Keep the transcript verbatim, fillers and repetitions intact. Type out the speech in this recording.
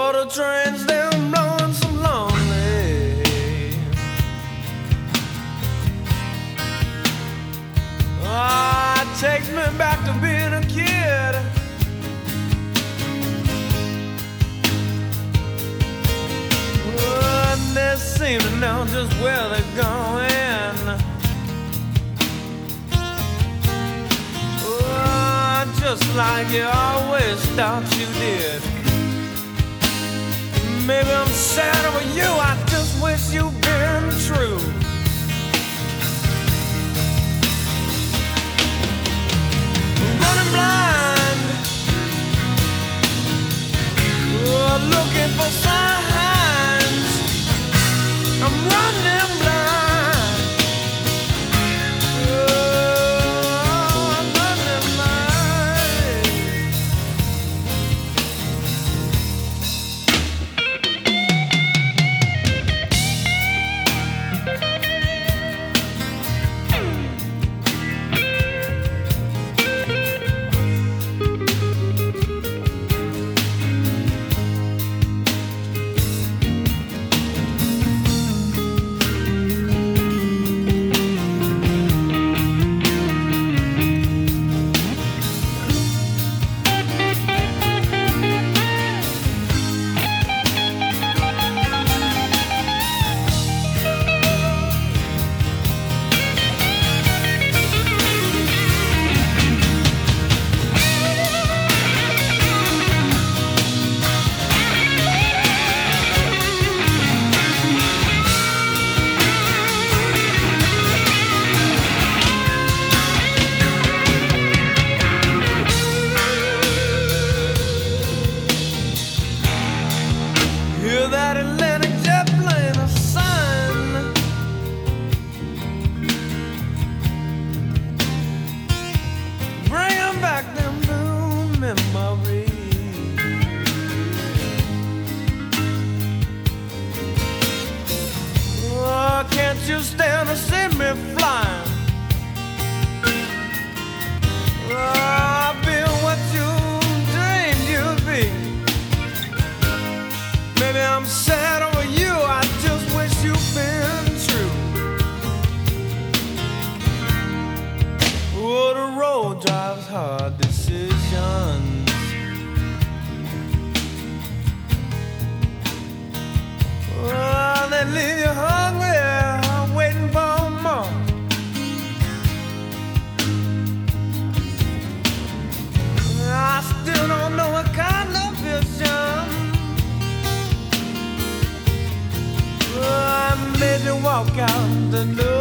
Oh, the trains, they're blowing so lonely. Ah, it takes me back to being a kid. Oh, and they seem to know just where they're going. Oh, just like you always thought you did. Maybe I'm sad over you, I just wish you'd been true. Running blind, oh, looking for signs. I'm running blind, oh, I'm running blind. Hear that Atlantic jet playing a sign. Bringing back them blue memories. Oh, can't you stand to see me flying? Oh, be what you dreamed you'd be. Maybe I'm sad over you, I just wish you'd been true. Oh, the road drives hard decisions. Oh, they leave you hungry, waiting for more. I still don't know what kind of vision I made you walk out the door.